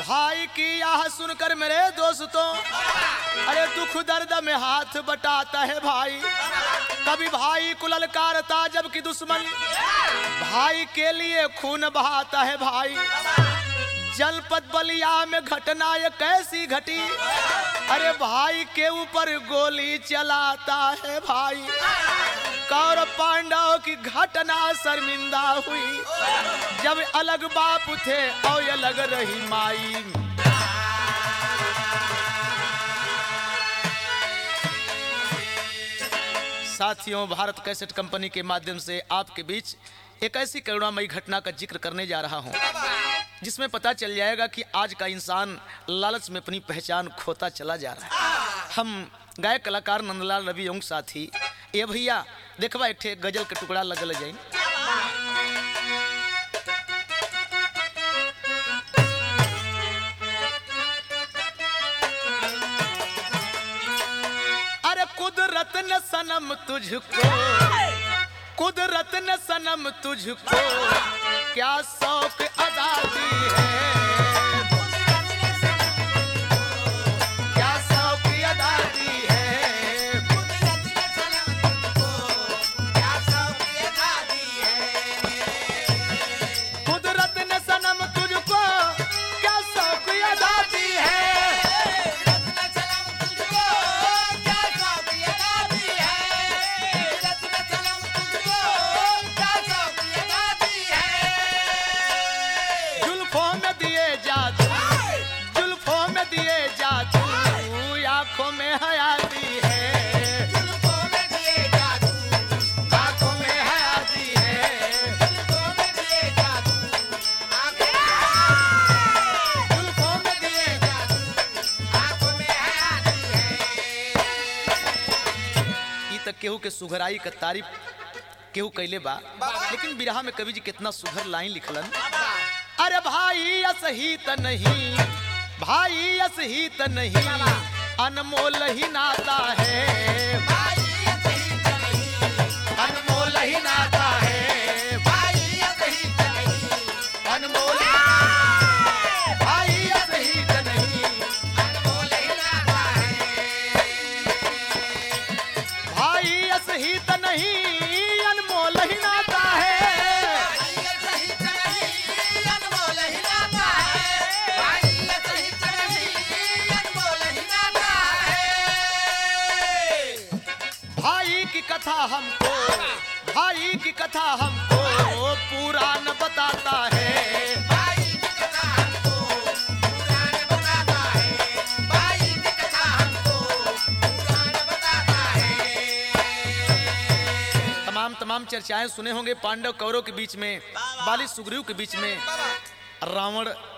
भाई की यह सुनकर मेरे दोस्तों, अरे दुख दर्द में हाथ बटाता है भाई। कभी भाई को ललकारता जबकि दुश्मन भाई के लिए खून बहाता है भाई। जनपद बलिया में घटना ये कैसी घटी, अरे भाई के ऊपर गोली चलाता है भाई। कौरव पांडव की घटना शर्मिंदा हुई, जब अलग बाप थे और अलग रही माई। साथियों, भारत कैसेट कंपनी के माध्यम से आपके बीच एक ऐसी करुणामयी घटना का जिक्र करने जा रहा हूं, जिसमें पता चल जाएगा कि आज का इंसान लालच में अपनी पहचान खोता चला जा रहा है। हम गायक कलाकार नंदलाल रवि योंग साथी, ये भैया देखवा एक ठे गजल के टुकड़ा लगल जाए। अरे कुदरत ने सनम तुझको, कुदरत ने सनम तुझको क्या शौक अदा दी है, क्या शौक अदा दी है। कुदरत ने सनम तुझको क्या शौक अदा दी है। जुल्फों में दिए जादू, जुल्फों में दिए जादू, आंखों में हयाती है, जुल्फों में दिए जादू, आंखों में हयाती है, जुल्फों में दिए जादू, जुल्फों में दिए जादू, आंखों में हयाती है। ई तक केहू के सुघराई का तारीफ केहू कैले बा, लेकिन बिरहा में कवि जी कितना सुघर लाइन लिखलन। अरे भाई असही त नहीं, भाई असही त नहीं, अनमोल ही नाता है, भाई असही त नहीं, अनमोल ही नाता है, भाई असही त नहीं, अनमोल, भाई असही त नहीं, अनमोल ही नाता है, भाई असही त नहीं, अनमोल ही नाता है। भाई की कथा हमको, भाई की कथा हमको पुराण बताता है, भाई की कथा हमको पुराण बताता है, भाई की कथा हमको पुराण बताता है। तमाम चर्चाएं सुने होंगे पांडव कौरव के बीच में, बाली सुग्रीव के बीच में, रावण